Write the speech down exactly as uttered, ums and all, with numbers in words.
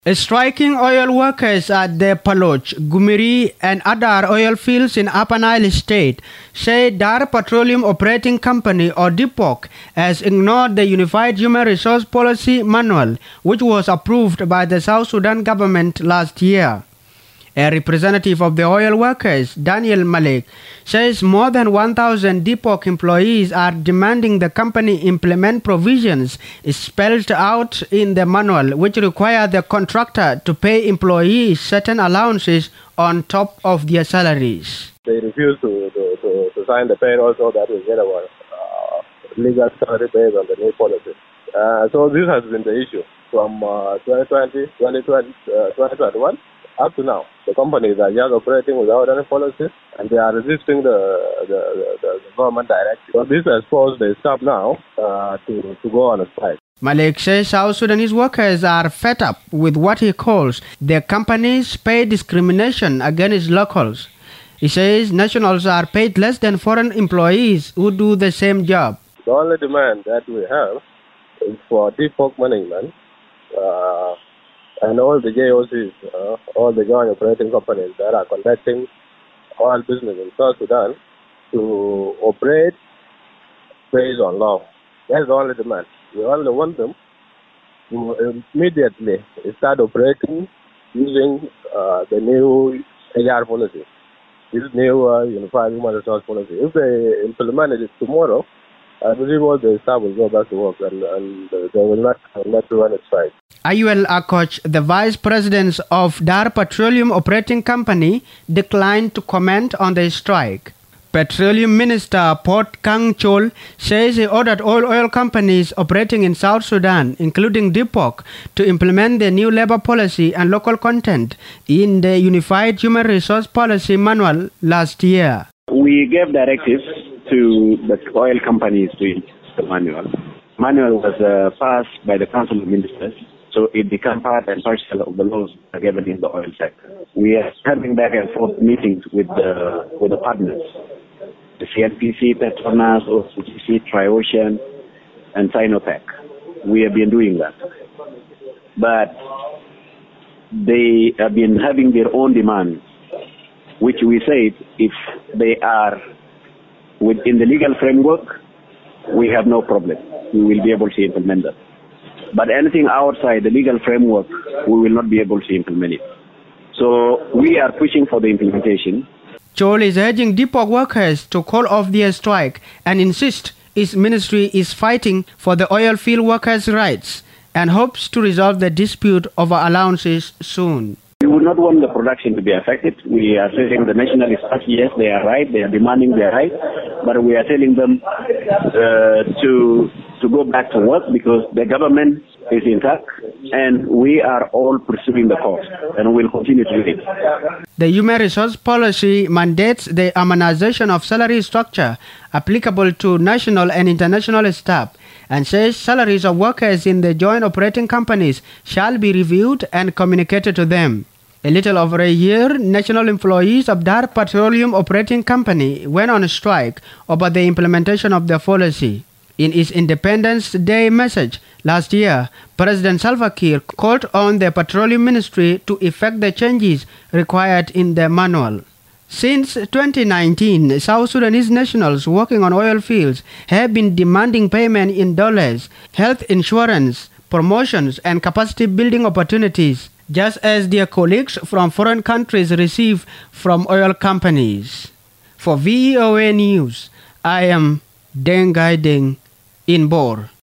Striking oil workers at the Paloch, Gumiri and other oil fields in Upper Nile State say Dar Petroleum Operating Company or D P O C has ignored the Unified Human Resource Policy Manual, which was approved by the South Sudan government last year. A representative of the oil workers, Daniel Malik, says more than one thousand D P O C employees are demanding the company implement provisions spelled out in the manual, which require the contractor to pay employees certain allowances on top of their salaries. They refuse to, to, to, to sign the payroll so that we get our uh, legal salary based on the new policy. Uh, so this has been the issue from uh, twenty twenty, twenty twenty, uh, twenty twenty-one. Up to now, the companies are just operating without any policy, and they are resisting the the, the, the government directive. So this has forced the staff now uh, to, to go on a strike. Malik says South Sudanese workers are fed up with what he calls their companies' pay discrimination against locals. He says nationals are paid less than foreign employees who do the same job. The only demand that we have is for D P O C management uh, and all the J O Cs, uh, all the joint operating companies that are conducting oil business in South Sudan to operate based on law. That's the only demand. We only want them to immediately start operating using uh, the new A R policy, this new uh, Unified Human Resource Policy. If they implement it tomorrow, I believe all the staff will go back to work and, and they will not, not run a strike. Ayuel Akoch, the vice president of Dar Petroleum Operating Company, declined to comment on the strike. Petroleum Minister Port Kang Chol says he ordered all oil companies operating in South Sudan, including D P O C, to implement the new labor policy and local content in the Unified Human Resource Policy Manual last year. We gave directives to the oil companies to use the manual. Manual was uh, passed by the Council of Ministers, so it became part and parcel of the laws given in the oil sector. We are having back and forth meetings with the with the partners, the C N P C, Petronas, O C C C, Triocean, and Sinopec. We have been doing that. But they have been having their own demands, which we said if they are within the legal framework, we have no problem. We will be able to implement that. But anything outside the legal framework, we will not be able to implement it. So we are pushing for the implementation. Chol is urging D P O C workers to call off their strike and insist his ministry is fighting for the oil field workers' rights and hopes to resolve the dispute over allowances soon. We would not want the production to be affected. We are telling the national staff, yes, they are right, they are demanding their right, but we are telling them uh, to to go back to work because the government is intact and we are all pursuing the cause and we will continue to do it. The Human Resource Policy mandates the harmonization of salary structure applicable to national and international staff and says salaries of workers in the joint operating companies shall be reviewed and communicated to them. A little over a year, national employees of Dar Petroleum Operating Company went on a strike over the implementation of the policy. In his Independence Day message last year, President Salva Kiir called on the Petroleum Ministry to effect the changes required in the manual. Since twenty nineteen, South Sudanese nationals working on oil fields have been demanding payment in dollars, health insurance, promotions, and capacity building opportunities, just as their colleagues from foreign countries receive from oil companies. For V O A News, I am Deng Gai Deng in Bor.